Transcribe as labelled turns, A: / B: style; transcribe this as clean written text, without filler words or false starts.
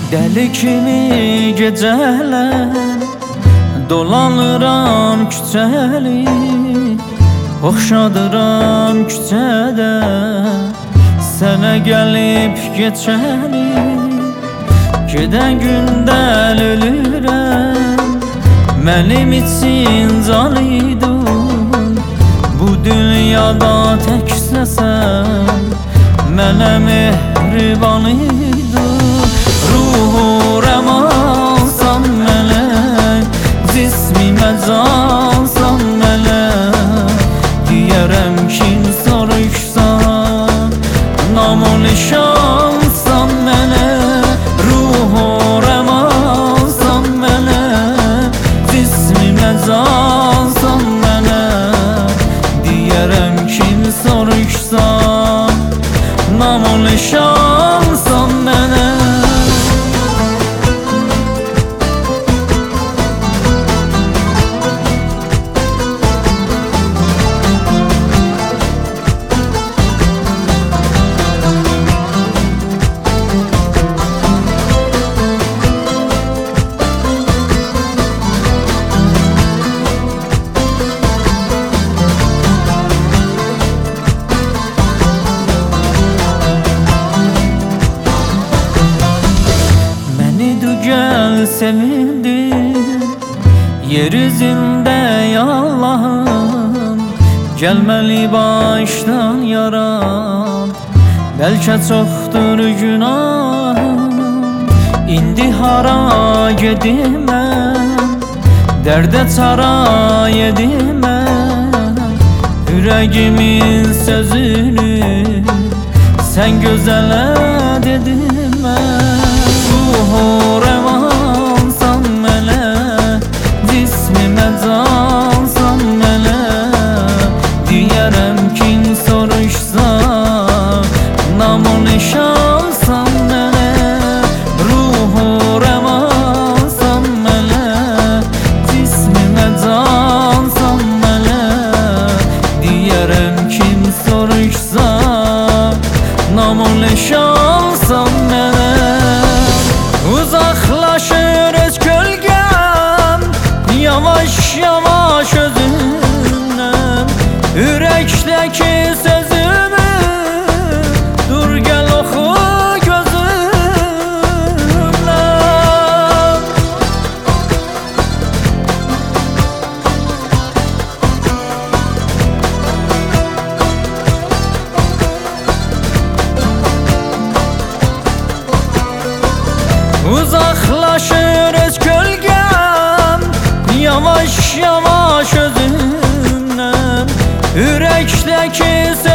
A: Dəli kimi gecələr dolanıram küçəli, oxşadıram küçədə sənə gəlib geçəli. Gedən gündən ölürəm, mənim için can idin. Bu dünyada təksəsən, mənə mehriban idin. Ruhu rəmansan mələk, cismimə cansan mələk. Deyərəm kim soruşsan, namı nişansan mələk. Ruhu rəmansan mələk, cismimə cansan mələk. Deyərəm kim soruşsan, namı nişansan mələk. Gel sevindim yeryüzünde ya Allah'ım, gelmeli baştan yaram. Belki çoktur günahım, indi hara gedimem, derde çara yedimem. Yüreğimin sözünü sen gözele dedimem. Ruhu rəvansan mələk, cismimə cansan mələk. Deyərəm kim soruşsa, namı nişansan mələk. Ruhu rəvansan mələk, cismimə cansan mələk. Deyərəm kim soruşsa, namı nişansan mələk. Uzaklaşır öz gölgem, yavaş yavaş özümden. Yürekteki sözümü dur gel oku gözümden. Uzaklaşır öz gölgem, yavaş yavaş özümden. Yürekteki